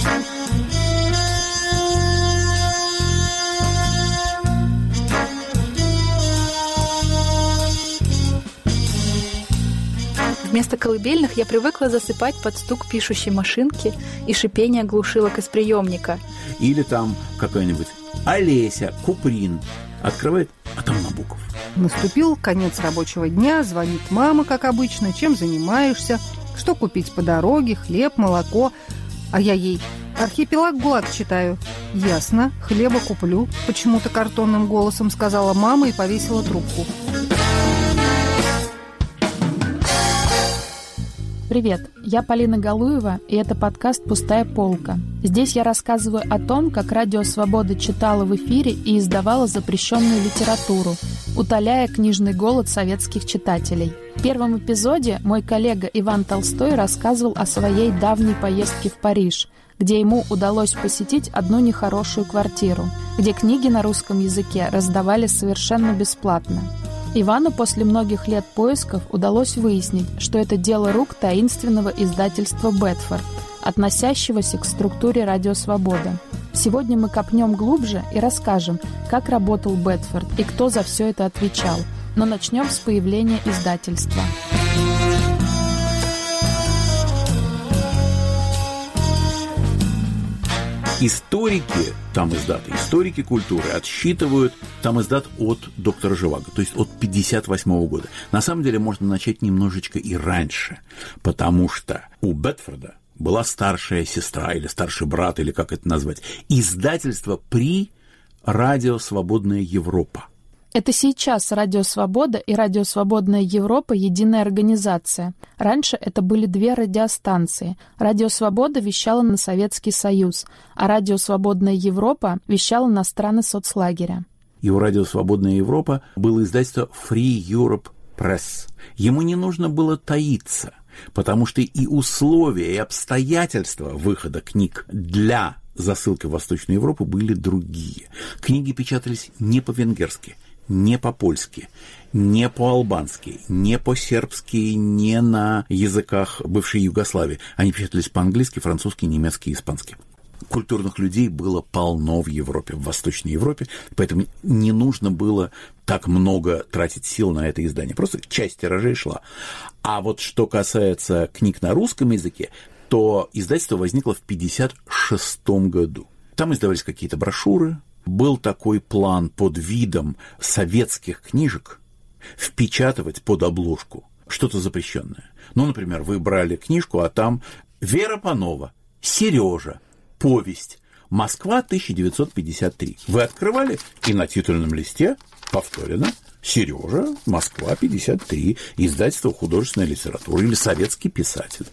Вместо колыбельных я привыкла засыпать под стук пишущей машинки и шипение глушилок из приемника. Или там какая-нибудь Олеся, Куприн открывает, а там Набоков. Наступил конец рабочего дня, звонит мама, как обычно, чем занимаешься, что купить по дороге, хлеб, молоко. А я ей: «Архипелаг ГУЛАГ читаю». «Ясно, хлеба куплю», почему-то картонным голосом сказала мама и повесила трубку. Привет, я Полина Галуева, и это подкаст «Пустая полка». Здесь я рассказываю о том, как Радио Свобода читала в эфире и издавала запрещенную литературу, утоляя книжный голод советских читателей. В первом эпизоде мой коллега Иван Толстой рассказывал о своей давней поездке в Париж, где ему удалось посетить одну нехорошую квартиру, где книги на русском языке раздавали совершенно бесплатно. Ивану после многих лет поисков удалось выяснить, что это дело рук таинственного издательства «Бетфорд», относящегося к структуре «Радио Свобода». Сегодня мы копнем глубже и расскажем, как работал «Бетфорд» и кто за все это отвечал. Но начнем с появления издательства. Историки, историки культуры отсчитывают тамиздат от доктора Живаго, то есть от 1958 года. На самом деле можно начать немножечко и раньше, потому что у Бетфорда была старшая сестра или старший брат, или как это назвать, издательство при «Радио Свободная Европа». Это сейчас Радио Свобода и Радио Свободная Европа – единая организация. Раньше это были две радиостанции. Радио Свобода вещала на Советский Союз, а Радио Свободная Европа вещала на страны соцлагеря. И у Радио Свободная Европа было издательство Free Europe Press. Ему не нужно было таиться, потому что и условия, и обстоятельства выхода книг для засылки в Восточную Европу были другие. Книги печатались не по-венгерски, не по-польски, не по-албански, не по-сербски, не на языках бывшей Югославии. Они печатались по-английски, французски, немецки и испански. Культурных людей было полно в Европе, в Восточной Европе, поэтому не нужно было так много тратить сил на это издание. Просто часть тиражей шла. А вот что касается книг на русском языке, то издательство возникло в 1956 году. Там издавались какие-то брошюры. Был такой план под видом советских книжек впечатывать под обложку что-то запрещенное. Ну, например, вы брали книжку, а там Вера Панова, Сережа, повесть, Москва, 1953. Вы открывали, и на титульном листе повторено Сережа, Москва, 53, издательство художественной литературы или советский писатель.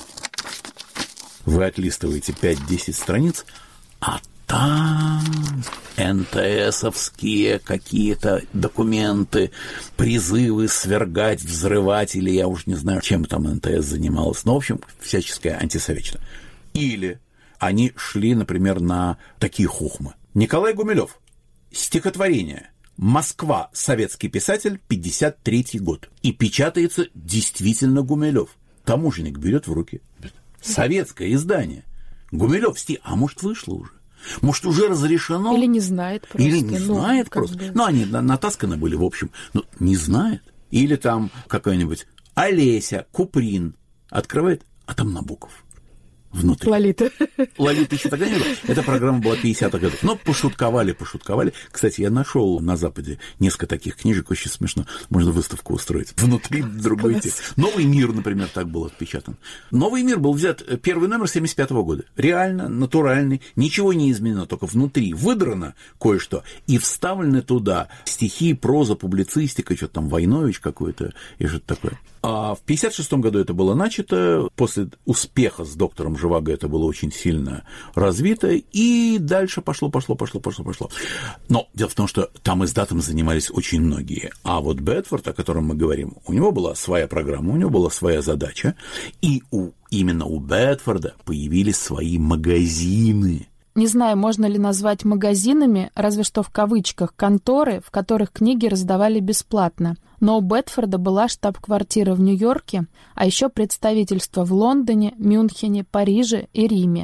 Вы отлистываете 5-10 страниц, а там НТСовские какие-то документы, призывы свергать, взрывать, или я уж не знаю, чем там НТС занималась, но, в общем, всяческая антисоветчина. Или они шли, например, на такие хохмы. Николай Гумилёв. Стихотворение. Москва. Советский писатель. 1953 год. И печатается действительно Гумилёв. Таможенник берет в руки. Советское издание. Гумилёв стих. А может, вышло уже? Может, уже разрешено? Или не знает просто. Или не знает просто. Ну, они натасканы были, в общем. Но не знает. Или там какая-нибудь Олеся, Куприн открывает, а там Набоков. Внутри. Лолита. Лолита еще тогда не было. Эта программа была 50-х годов. Но пошутковали. Кстати, я нашел на Западе несколько таких книжек, очень смешно. Можно выставку устроить. Внутри другой текст. «Новый мир», например, так был отпечатан. «Новый мир» был взят, первый номер 1975 года. Реально, натуральный, ничего не изменено, только внутри выдрано кое-что и вставлены туда стихи, проза, публицистика, что-то там Войнович какой-то и что-то такое. А в 1956 году это было начато, после успеха с доктором Живаго это было очень сильно развито, и дальше пошло. Но дело в том, что там издатом занимались очень многие. А вот Бетфорд, о котором мы говорим, у него была своя программа, у него была своя задача, и именно у Бетфорда появились свои магазины. Не знаю, можно ли назвать магазинами, разве что в кавычках, конторы, в которых книги раздавали бесплатно. Но у Бетфорда была штаб-квартира в Нью-Йорке, а еще представительства в Лондоне, Мюнхене, Париже и Риме.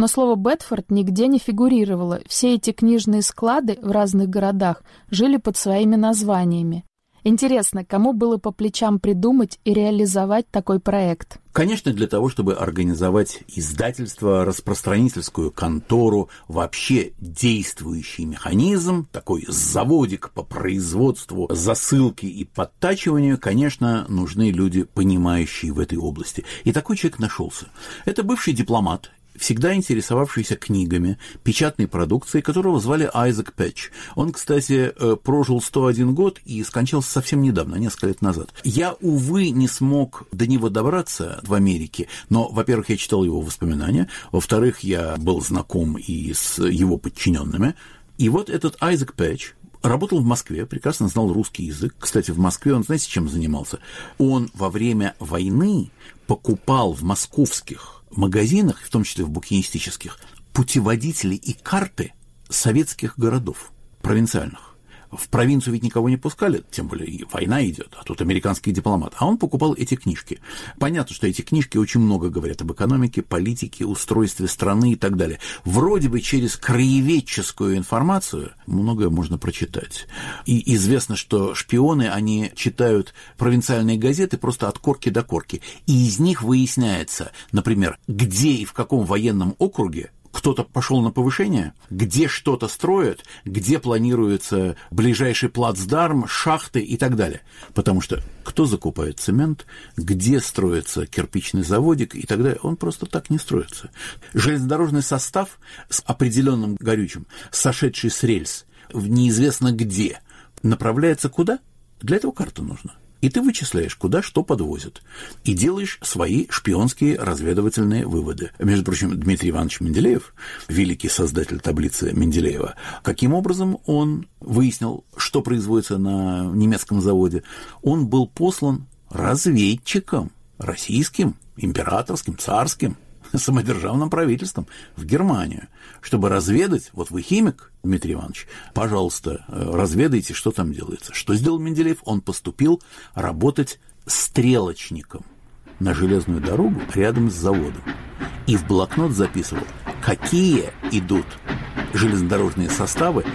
Но слово «Бетфорд» нигде не фигурировало. Все эти книжные склады в разных городах жили под своими названиями. Интересно, кому было по плечам придумать и реализовать такой проект? Конечно, для того, чтобы организовать издательство, распространительскую контору, вообще действующий механизм, такой заводик по производству засылки и подтачиванию, конечно, нужны люди, понимающие в этой области. И такой человек нашелся. Это бывший дипломат, всегда интересовавшийся книгами, печатной продукцией, которого звали Айзек Пэтч. Он, кстати, прожил 101 год и скончался совсем недавно, несколько лет назад. Я, увы, не смог до него добраться в Америке, но, во-первых, я читал его воспоминания, во-вторых, я был знаком и с его подчиненными. И вот этот Айзек Пэтч работал в Москве, прекрасно знал русский язык. Кстати, в Москве он, знаете, чем занимался? Он во время войны покупал в московских магазинах, в том числе в букинистических, путеводители и карты советских городов, провинциальных. В провинцию ведь никого не пускали, тем более и война идет, а тут американский дипломат. А он покупал эти книжки. Понятно, что эти книжки очень много говорят об экономике, политике, устройстве страны и так далее. Вроде бы через краеведческую информацию многое можно прочитать. И известно, что шпионы, они читают провинциальные газеты просто от корки до корки. И из них выясняется, например, где и в каком военном округе кто-то пошел на повышение, где что-то строят, где планируется ближайший плацдарм, шахты и так далее. Потому что кто закупает цемент, где строится кирпичный заводик и так далее, он просто так не строится. Железнодорожный состав с определенным горючим, сошедший с рельс, в неизвестно где, направляется куда? Для этого карта нужна. И ты вычисляешь, куда что подвозят, и делаешь свои шпионские разведывательные выводы. Между прочим, Дмитрий Иванович Менделеев, великий создатель таблицы Менделеева, каким образом он выяснил, что производится на немецком заводе? Он был послан разведчиком российским, императорским, царским, самодержавным правительством в Германию, чтобы разведать, вот вы химик, Дмитрий Иванович, пожалуйста, разведайте, что там делается. Что сделал Менделеев? Он поступил работать стрелочником на железную дорогу рядом с заводом. И в блокнот записывал, какие идут железнодорожные составы.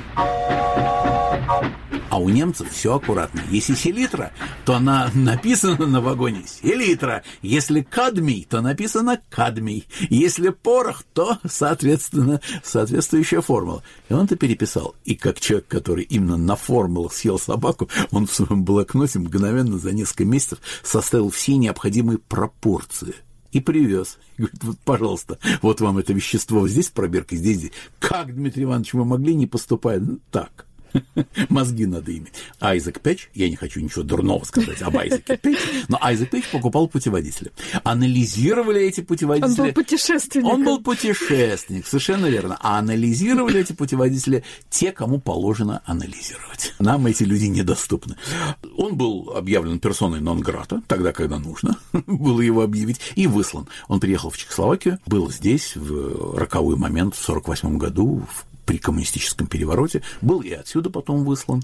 А у немцев все аккуратно. Если селитра, то она написана на вагоне селитра. Если кадмий, то написано кадмий. Если порох, то, соответственно, соответствующая формула. И он это переписал. И как человек, который именно на формулах съел собаку, он в своем блокноте мгновенно за несколько месяцев составил все необходимые пропорции. И привез. И говорит, вот, пожалуйста, вот вам это вещество здесь пробирка, здесь. Как, Дмитрий Иванович, вы могли не поступать? Ну, так. Мозги надо иметь. Айзек Пэтч, я не хочу ничего дурного сказать об Айзеке Пэтче, но Айзек Пэтч покупал путеводители. Анализировали эти путеводители. Он был путешественник. Он был путешественник, совершенно верно. А анализировали эти путеводители те, кому положено анализировать. Нам эти люди недоступны. Он был объявлен персоной нон-грата, тогда, когда нужно было его объявить, и выслан. Он приехал в Чехословакию, был здесь в роковой момент в 1948 году, при коммунистическом перевороте, был и отсюда потом выслан.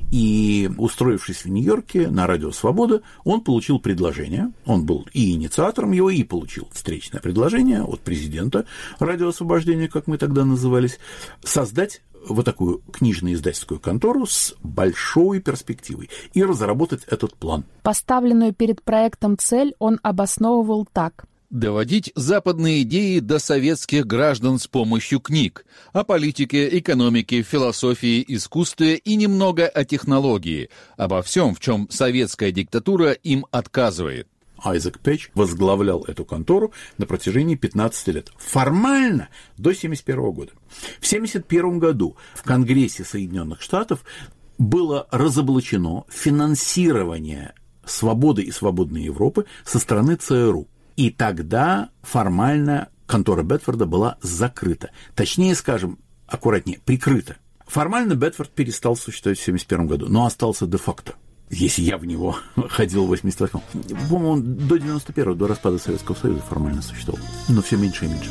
И, устроившись в Нью-Йорке на радио «Свобода», он получил предложение, он был и инициатором его, и получил встречное предложение от президента «Радио Освобождения», как мы тогда назывались, создать вот такую книжно-издательскую контору с большой перспективой и разработать этот план. Поставленную перед проектом цель он обосновывал так. Доводить западные идеи до советских граждан с помощью книг о политике, экономике, философии, искусстве и немного о технологии, обо всем, в чем советская диктатура им отказывает. Айзек Пэтч возглавлял эту контору на протяжении 15 лет. Формально до 1971 года. В 1971 году в Конгрессе Соединенных Штатов было разоблачено финансирование «Свободы и свободной Европы» со стороны ЦРУ. И тогда формально контора Бетфорда была закрыта. Точнее, скажем, аккуратнее, прикрыта. Формально Бетфорд перестал существовать в 1971 году, но остался де-факто. Если я в него ходил в 88-м. По-моему, он до 91-го, до распада Советского Союза формально существовал. Но все меньше и меньше.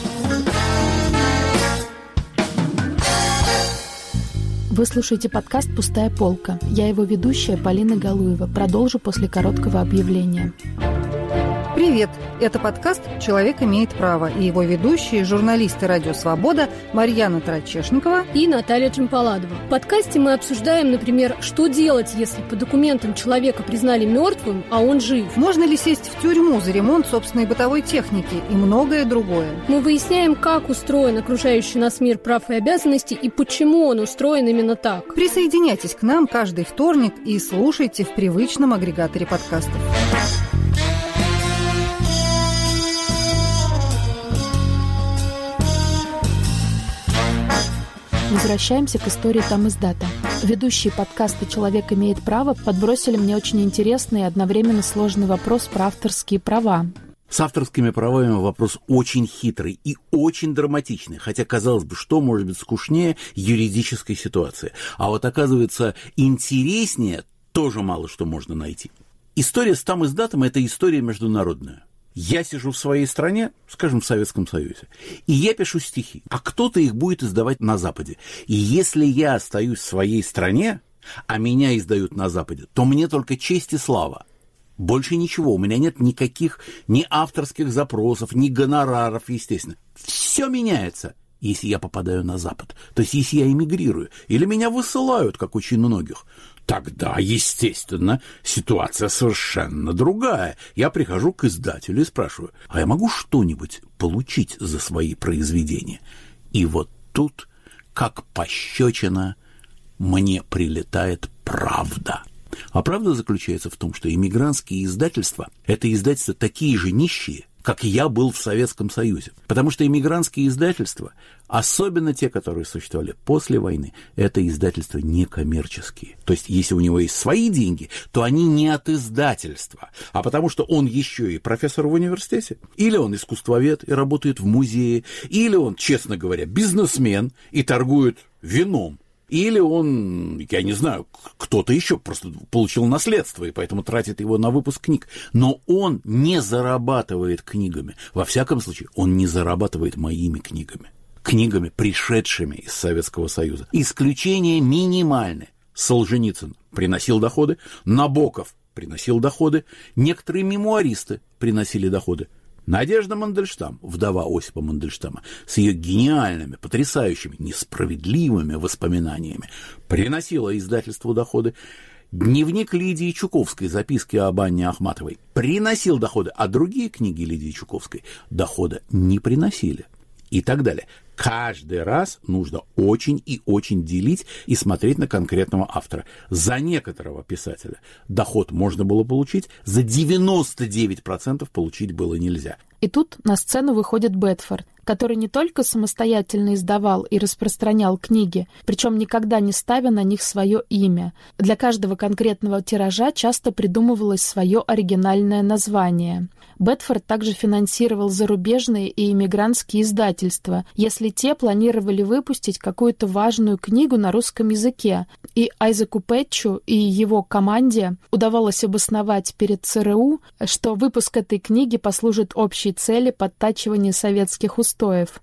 Вы слушаете подкаст «Пустая полка». Я его ведущая Полина Галуева. Продолжу после короткого объявления. Привет! Это подкаст «Человек имеет право» и его ведущие, журналисты «Радио Свобода» Марьяна Трачешникова и Наталья Джампаладова. В подкасте мы обсуждаем, например, что делать, если по документам человека признали мертвым, а он жив. Можно ли сесть в тюрьму за ремонт собственной бытовой техники и многое другое. Мы выясняем, как устроен окружающий нас мир прав и обязанностей и почему он устроен именно так. Присоединяйтесь к нам каждый вторник и слушайте в привычном агрегаторе подкастов. Возвращаемся к истории тамиздата. Ведущие подкаста «Человек имеет право» подбросили мне очень интересный и одновременно сложный вопрос про авторские права. С авторскими правами вопрос очень хитрый и очень драматичный, хотя, казалось бы, что может быть скучнее юридической ситуации. А вот, оказывается, интереснее тоже мало что можно найти. История с тамиздатом – это история международная. Я сижу в своей стране, скажем, в Советском Союзе, и я пишу стихи, а кто-то их будет издавать на Западе. И если я остаюсь в своей стране, а меня издают на Западе, то мне только честь и слава. Больше ничего, у меня нет никаких ни авторских запросов, ни гонораров, естественно. Все меняется, если я попадаю на Запад. То есть, если я эмигрирую, или меня высылают, как очень многих. Тогда, естественно, ситуация совершенно другая. Я прихожу к издателю и спрашиваю, а я могу что-нибудь получить за свои произведения? И вот тут, как пощечина, мне прилетает правда. А правда заключается в том, что эмигрантские издательства – это издательства такие же нищие, как я был в Советском Союзе. Потому что эмигрантские издательства, особенно те, которые существовали после войны, это издательства некоммерческие. То есть, если у него есть свои деньги, то они не от издательства, а потому что он еще и профессор в университете, или он искусствовед и работает в музее, или он, честно говоря, бизнесмен и торгует вином. Или он, я не знаю, кто-то еще просто получил наследство и поэтому тратит его на выпуск книг. Но он не зарабатывает книгами. Во всяком случае, он не зарабатывает моими книгами. Книгами, пришедшими из Советского Союза. Исключения минимальны. Солженицын приносил доходы, Набоков приносил доходы, некоторые мемуаристы приносили доходы. Надежда Мандельштам, вдова Осипа Мандельштама, с ее гениальными, потрясающими, несправедливыми воспоминаниями, приносила издательству доходы. Дневник Лидии Чуковской, записки об Анне Ахматовой, приносил доходы, а другие книги Лидии Чуковской дохода не приносили. И так далее. Каждый раз нужно очень и очень делить и смотреть на конкретного автора. За некоторого писателя доход можно было получить, за 99% получить было нельзя. И тут на сцену выходит Бэдфорд, который не только самостоятельно издавал и распространял книги, причем никогда не ставя на них свое имя. Для каждого конкретного тиража часто придумывалось свое оригинальное название. Бэдфорд также финансировал зарубежные и иммигрантские издательства, если те планировали выпустить какую-то важную книгу на русском языке. И Айзеку Пэтчу и его команде удавалось обосновать перед ЦРУ, что выпуск этой книги послужит общей цели подтачивания советских устоев.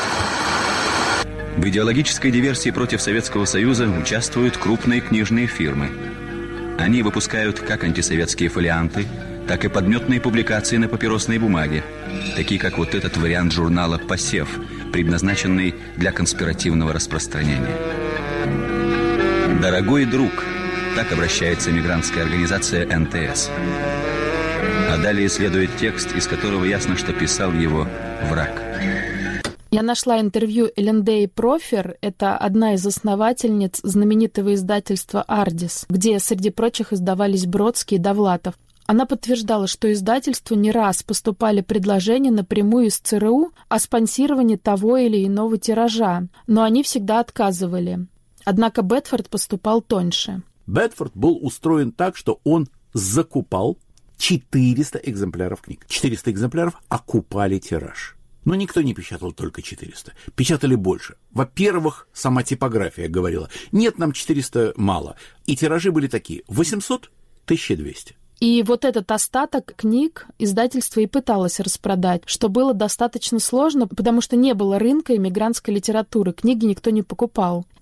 В идеологической диверсии против Советского Союза участвуют крупные книжные фирмы. Они выпускают как антисоветские фолианты, так и подметные публикации на папиросной бумаге, такие как вот этот вариант журнала «Посев», предназначенный для конспиративного распространения. «Дорогой друг», так обращается мигрантская организация НТС. А далее следует текст, из которого ясно, что писал его враг. Я нашла интервью Элендеи Профер, это одна из основательниц знаменитого издательства «Ардис», где, среди прочих, издавались Бродский и Довлатов. Она подтверждала, что издательству не раз поступали предложения напрямую из ЦРУ о спонсировании того или иного тиража, но они всегда отказывали. Однако Бэдфорд поступал тоньше. Бэдфорд был устроен так, что он закупал 400 экземпляров книг. 400 экземпляров окупали тираж. Но никто не печатал только 400. Печатали больше. Во-первых, сама типография говорила, нет, нам 400 мало. И тиражи были такие, 800, 1200. И вот этот остаток книг издательство и пыталось распродать, что было достаточно сложно, потому что не было рынка иммигрантской литературы, книги никто не покупал.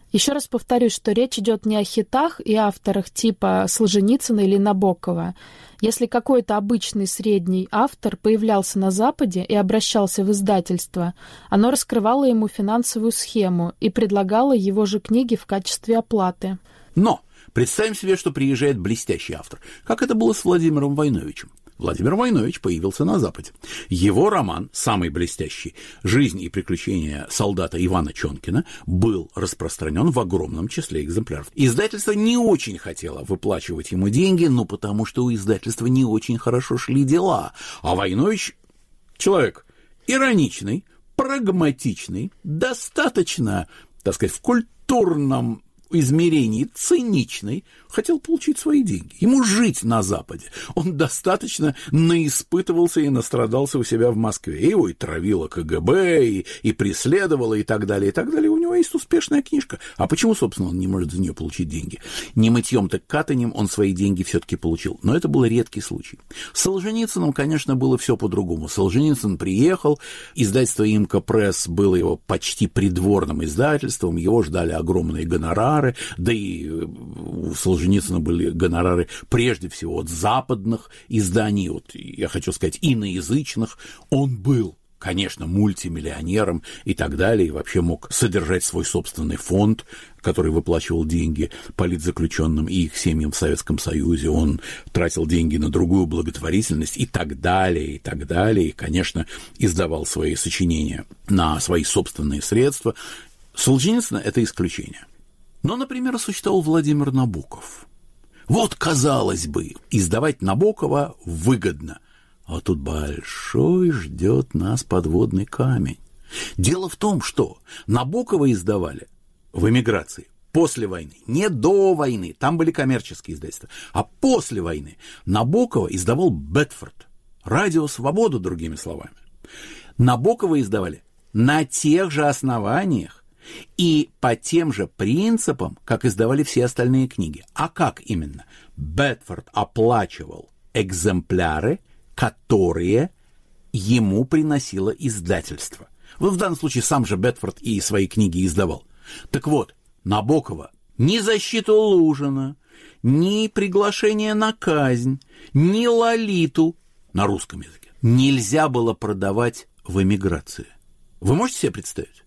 Еще раз повторюсь, что речь идет не о хитах и авторах типа Солженицына или Набокова. Если какой-то обычный средний автор появлялся на Западе и обращался в издательство, оно раскрывало ему финансовую схему и предлагало его же книги в качестве оплаты. Но представим себе, что приезжает блестящий автор, как это было с Владимиром Войновичем. Владимир Войнович появился на Западе. Его роман, самый блестящий, «Жизнь и приключения солдата Ивана Чонкина», был распространен в огромном числе экземпляров. Издательство не очень хотело выплачивать ему деньги, но потому что у издательства не очень хорошо шли дела. А Войнович человек ироничный, прагматичный, достаточно, так сказать, в культурном измерении циничный, хотел получить свои деньги. Ему жить на Западе. Он достаточно наиспытывался и настрадался у себя в Москве. Его и травило КГБ, и преследовало, и так далее, и так далее. У него есть успешная книжка. А почему, собственно, он не может за нее получить деньги? Не мытьем, так катаньем он свои деньги все-таки получил. Но это был редкий случай. С Солженицыным, конечно, было все по-другому. Солженицын приехал, издательство «Имка Пресс» было его почти придворным издательством, его ждали огромные гонорары, да и у Солженицына были гонорары прежде всего от западных изданий, вот, я хочу сказать, иноязычных. Он был, конечно, мультимиллионером и так далее, и вообще мог содержать свой собственный фонд, который выплачивал деньги политзаключенным и их семьям в Советском Союзе. Он тратил деньги на другую благотворительность и так далее, и так далее. И, конечно, издавал свои сочинения на свои собственные средства. Солженицын – это исключение. Но, например, существовал Владимир Набоков. Вот, казалось бы, издавать Набокова выгодно. А тут большой ждет нас подводный камень. Дело в том, что Набокова издавали в эмиграции после войны, не до войны, там были коммерческие издательства, а после войны Набокова издавал Бетфорд, «Радио Свобода», другими словами. Набокова издавали на тех же основаниях и по тем же принципам, как издавали все остальные книги. А как именно? Бетфорд оплачивал экземпляры, которые ему приносило издательство. Вот в данном случае сам же Бетфорд и свои книги издавал. Так вот, Набокова ни защиту Лужина, ни приглашение на казнь, ни Лолиту на русском языке нельзя было продавать в эмиграции. Вы можете себе представить?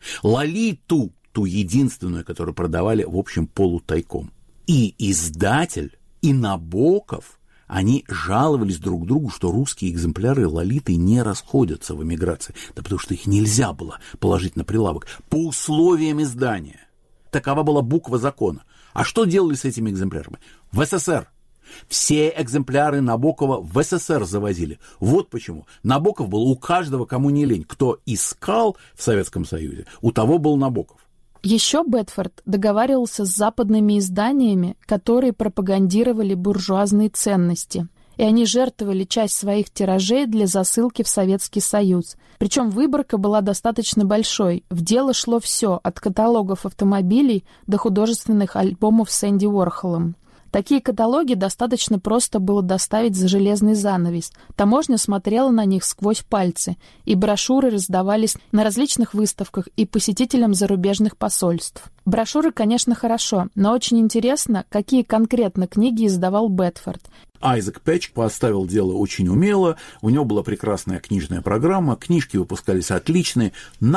Лолиту, ту единственную, которую продавали, в общем, полутайком. И издатель, и Набоков, они жаловались друг другу, что русские экземпляры Лолиты не расходятся в эмиграции. Да потому что их нельзя было положить на прилавок по условиям издания. Такова была буква закона. А что делали с этими экземплярами? В СССР. Все экземпляры Набокова в СССР завозили. Вот почему. Набоков был у каждого, кому не лень. Кто искал в Советском Союзе, у того был Набоков. Еще Бетфорд договаривался с западными изданиями, которые пропагандировали буржуазные ценности. И они жертвовали часть своих тиражей для засылки в Советский Союз. Причем выборка была достаточно большой. В дело шло все, от каталогов автомобилей до художественных альбомов с Энди Уорхолом. Такие каталоги достаточно просто было доставить за железный занавес. Таможня смотрела на них сквозь пальцы, и брошюры раздавались на различных выставках и посетителям зарубежных посольств. Брошюры, конечно, хорошо, но очень интересно, какие конкретно книги издавал Бетфорд. Айзек Пэтч поставил дело очень умело, у него была прекрасная книжная программа, книжки выпускались отличные,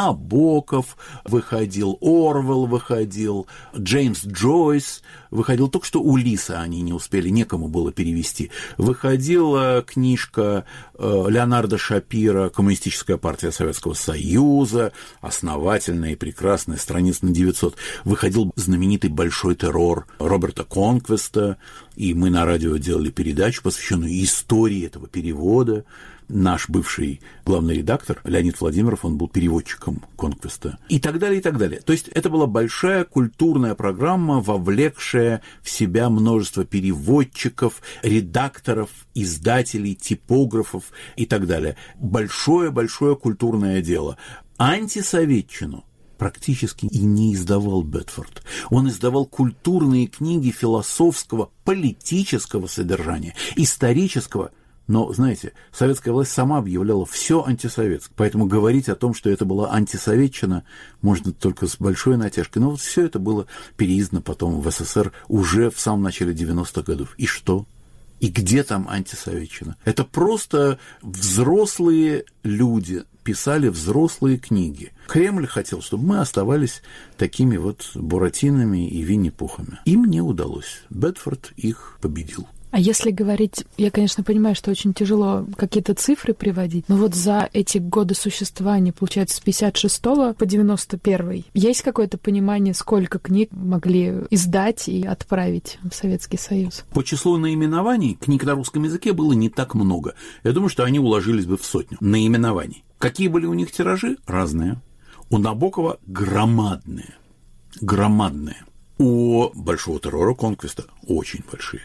Набоков выходил, Орвелл выходил, Джеймс Джойс выходил, только что Улисса они не успели, некому было перевести. Выходила книжка Леонардо Шапира «Коммунистическая партия Советского Союза», основательная и прекрасная, страниц на 900. Выходил знаменитый «Большой террор» Роберта Конквеста, и мы на радио делали передачу, посвященную истории этого перевода. Наш бывший главный редактор Леонид Владимиров, он был переводчиком Конквеста. И так далее, и так далее. То есть это была большая культурная программа, вовлекшая в себя множество переводчиков, редакторов, издателей, типографов и так далее. Большое-большое культурное дело. Антисоветчину практически и не издавал Бетфорд. Он издавал культурные книги философского, политического содержания, исторического, Но, знаете, советская власть сама объявляла все антисоветским. Поэтому говорить о том, что это была антисоветчина, можно только с большой натяжкой. Но вот все это было переиздано потом в СССР уже в самом начале 90-х годов. И что? И где там антисоветчина? Это просто взрослые люди писали взрослые книги. Кремль хотел, чтобы мы оставались такими вот Буратинами и Винни-Пухами. Им не удалось. Бедфорд их победил. А если говорить, я, конечно, понимаю, что очень тяжело какие-то цифры приводить, но вот за эти годы существования, получается, с 56 по 91, есть какое-то понимание, сколько книг могли издать и отправить в Советский Союз? По числу наименований книг на русском языке было не так много. Я думаю, что они уложились бы в 100 наименований. Какие были у них тиражи? Разные. У Набокова громадные. Громадные. У Большого террора Конквиста очень большие.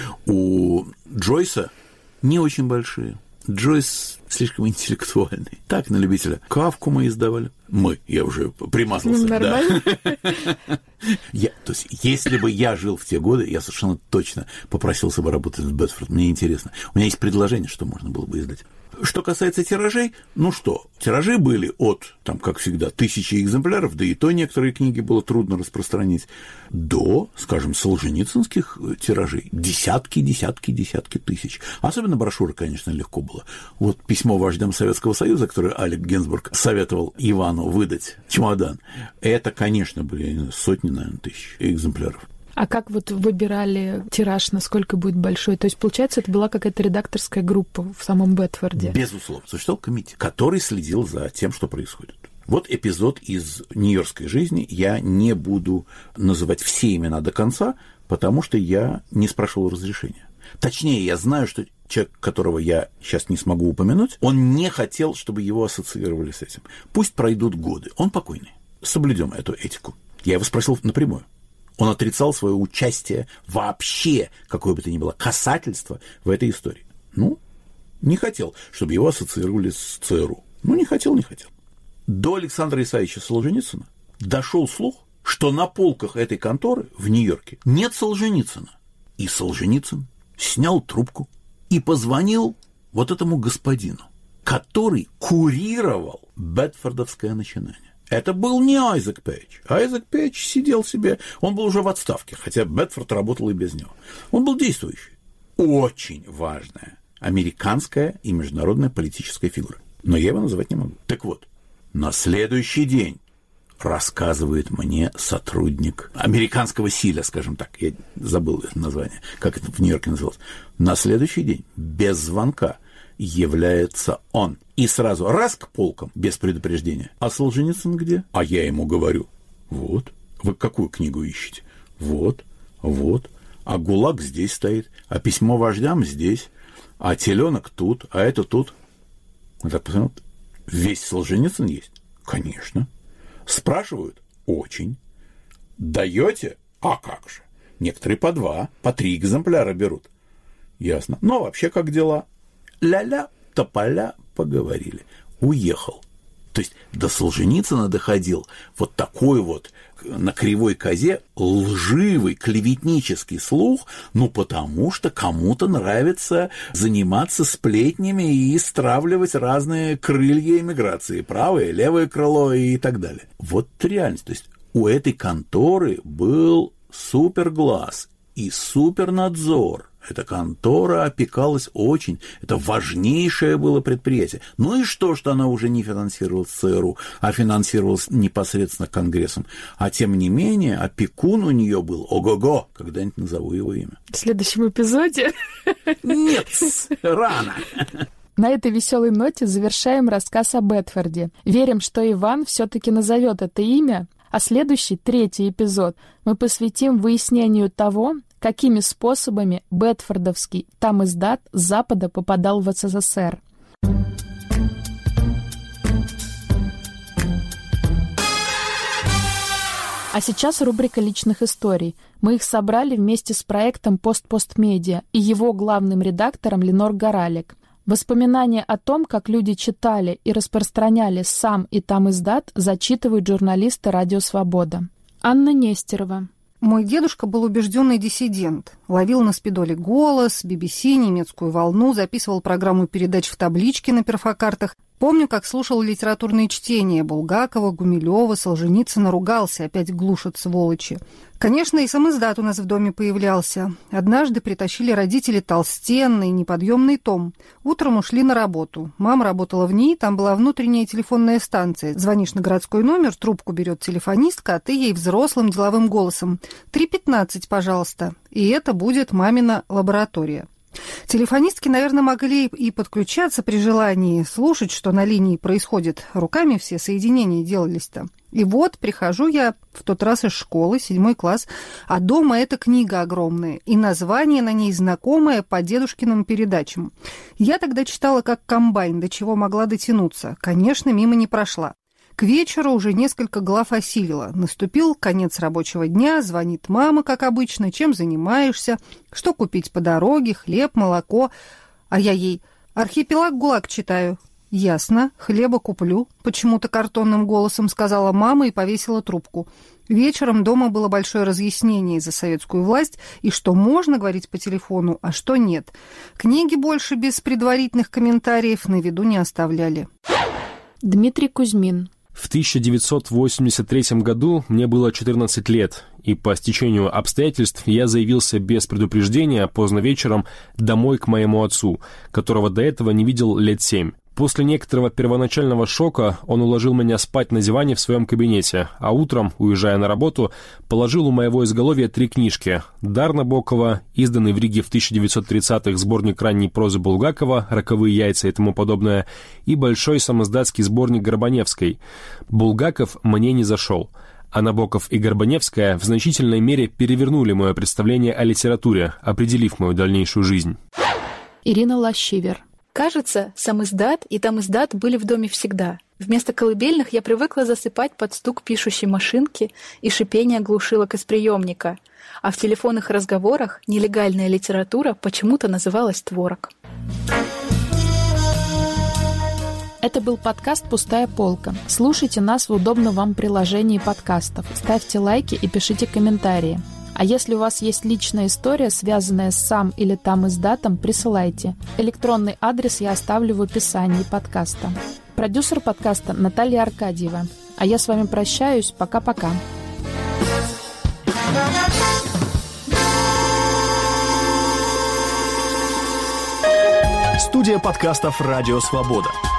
У Джойса не очень большие. Джойс слишком интеллектуальный. Так, на любителя. Кафку мы издавали. Я уже примазался. Нормально. Да. То есть, если бы я жил в те годы, я совершенно точно попросился бы работать с Бедфордом. Мне интересно. У меня есть предложение, что можно было бы издать. Что касается тиражей, тиражи были от, как всегда, 1000 экземпляров, да и то некоторые книги было трудно распространить, до, скажем, солженицынских тиражей, десятки тысяч. Особенно брошюры, конечно, легко было. Вот письмо вождям Советского Союза, которое Алек Генсбург советовал Ивану выдать, чемодан, это, конечно, были сотни, наверное, тысяч экземпляров. А как вот выбирали тираж, насколько будет большой? То есть, получается, это была какая-то редакторская группа в самом Бедфорде? Безусловно. Существовал комитет, который следил за тем, что происходит. Вот эпизод из нью-йоркской жизни. Я не буду называть все имена до конца, потому что я не спрашивал разрешения. Точнее, я знаю, что человек, которого я сейчас не смогу упомянуть, он не хотел, чтобы его ассоциировали с этим. Пусть пройдут годы. Он покойный. Соблюдем эту этику. Я его спросил напрямую. Он отрицал свое участие вообще, какое бы то ни было, касательство в этой истории. Не хотел, чтобы его ассоциировали с ЦРУ. Не хотел. До Александра Исаевича Солженицына дошел слух, что на полках этой конторы в Нью-Йорке нет Солженицына. И Солженицын снял трубку и позвонил вот этому господину, который курировал бедфордовское начинание. Это был не Айзек Пейдж. Айзек Пейдж сидел себе, он был уже в отставке, хотя Бедфорд работал и без него. Он был действующий. Очень важная американская и международная политическая фигура. Но я его называть не могу. Так вот, на следующий день рассказывает мне сотрудник американского СИЛа, скажем так, я забыл это название, как это в Нью-Йорке называлось. На следующий день, без звонка, является он. И сразу раз к полкам, без предупреждения. А Солженицын где? А я ему говорю, вот, вы какую книгу ищете? Вот. А ГУЛАГ здесь стоит, а письмо вождям здесь, а теленок тут, а это тут. Вот так посмотрел, весь Солженицын есть? Конечно. Спрашивают? Очень. Даете? А как же? Некоторые по 2, по 3 экземпляра берут. Ясно. Ну, а вообще как дела? Ля-ля, тополя, поговорили. Уехал. То есть до Солженицына доходил вот такой вот на кривой козе лживый, клеветнический слух, потому что кому-то нравится заниматься сплетнями и стравливать разные крылья эмиграции, правое, левое крыло и так далее. Вот реальность. То есть у этой конторы был суперглаз и супернадзор. Эта контора опекалась очень. Это важнейшее было предприятие. Ну и что она уже не финансировалась ЦРУ, а финансировалась непосредственно Конгрессом. А тем не менее, опекун у нее был ого-го. Когда-нибудь назову его имя. В следующем эпизоде? Нет, рано. На этой веселой ноте завершаем рассказ о Бедфорде. Верим, что Иван все-таки назовет это имя, а следующий, 3-й эпизод, мы посвятим выяснению того, какими способами бедфордовский тамиздат с Запада попадал в СССР. А сейчас рубрика личных историй. Мы их собрали вместе с проектом «Пост-Пост-Медиа» и его главным редактором Ленор Горалик. Воспоминания о том, как люди читали и распространяли сам и тамиздат, зачитывают журналисты «Радио Свобода». Анна Нестерова. Мой дедушка был убежденный диссидент. Ловил на спидоле «Голос», BBC, «Немецкую волну», записывал программу передач в табличке на перфокартах. Помню, как слушал литературные чтения Булгакова, Гумилева, Солженицына, ругался, опять глушат сволочи. Конечно, и самиздат у нас в доме появлялся. Однажды притащили родители толстенный, неподъемный том. Утром ушли на работу. Мама работала в НИИ, там была внутренняя телефонная станция. Звонишь на городской номер, трубку берет телефонистка, а ты ей взрослым деловым голосом: 3:15, пожалуйста. И это будет мамина лаборатория. Телефонистки, наверное, могли и подключаться при желании, слушать, что на линии происходит. Руками все соединения делались-то. И вот прихожу я в тот раз из школы, 7 класс, а дома эта книга огромная, и название на ней знакомое по дедушкиным передачам. Я тогда читала как комбайн, до чего могла дотянуться. Конечно, мимо не прошла. К вечеру уже несколько глав осилила. Наступил конец рабочего дня, звонит мама, как обычно: чем занимаешься, что купить по дороге, хлеб, молоко. А я ей: «Архипелаг ГУЛАГ читаю». «Ясно, хлеба куплю», — почему-то картонным голосом сказала мама и повесила трубку. Вечером дома было большое разъяснение за советскую власть, и что можно говорить по телефону, а что нет. Книги больше без предварительных комментариев на виду не оставляли. Дмитрий Кузьмин. В 1983 году мне было 14 лет, и по стечению обстоятельств я заявился без предупреждения поздно вечером домой к моему отцу, которого до этого не видел лет 7. После некоторого первоначального шока он уложил меня спать на диване в своем кабинете, а утром, уезжая на работу, положил у моего изголовья 3 книжки: «Дар Набокова», изданный в Риге в 1930-х сборник ранней прозы Булгакова «Роковые яйца» и тому подобное, и большой самиздатский сборник Горбаневской. Булгаков мне не зашел, а Набоков и Горбаневская в значительной мере перевернули мое представление о литературе, определив мою дальнейшую жизнь. Ирина Лощивер. Кажется, самиздат и тамиздат были в доме всегда. Вместо колыбельных я привыкла засыпать под стук пишущей машинки и шипение глушилок из приемника, а в телефонных разговорах нелегальная литература почему-то называлась творог. Это был подкаст «Пустая полка». Слушайте нас в удобном вам приложении подкастов, ставьте лайки и пишите комментарии. А если у вас есть личная история, связанная с сам или тамиздатом, присылайте. Электронный адрес я оставлю в описании подкаста. Продюсер подкаста Наталья Аркадьева. А я с вами прощаюсь. Пока-пока. Студия подкастов «Радио Свобода».